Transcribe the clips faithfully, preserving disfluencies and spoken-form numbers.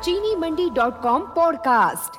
चीनी Mandi dot com podcast.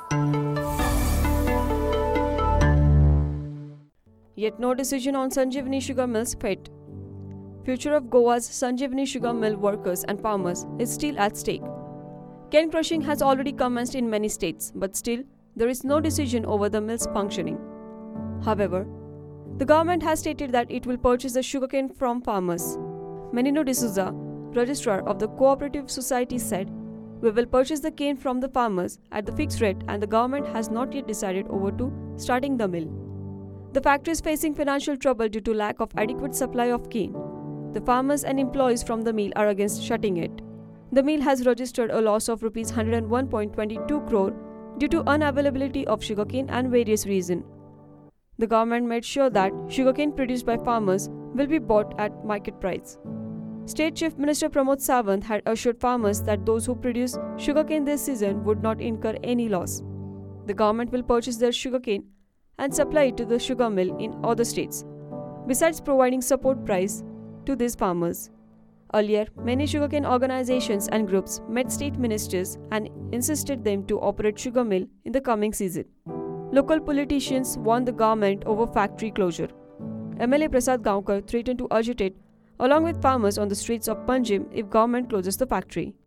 Yet no decision on Sanjeevani Sugar Mill's fate. Future of Goa's Sanjeevani Sugar Mill workers and farmers is still at stake. Cane crushing has already commenced in many states, but still there is no decision over the mill's functioning. However, the government has stated that it will purchase the sugarcane from farmers. Menino D'Souza, registrar of the Cooperative Society, said, "We will purchase the cane from the farmers at the fixed rate, and the government has not yet decided over to starting the mill. The factory is facing financial trouble due to lack of adequate supply of cane. The farmers and employees from the mill are against shutting it. The mill has registered a loss of rupees one hundred one point two two crore due to unavailability of sugarcane and various reasons. The government made sure that sugarcane produced by farmers will be bought at market price." State Chief Minister Pramod Sawant had assured farmers that those who produce sugarcane this season would not incur any loss. The government will purchase their sugarcane and supply it to the sugar mill in other states, besides providing support price to these farmers. Earlier, many sugarcane organizations and groups met state ministers and insisted them to operate sugar mill in the coming season. Local politicians warned the government over factory closure. M L A Prasad Gaonkar threatened to agitate along with farmers on the streets of Panjim if government closes the factory.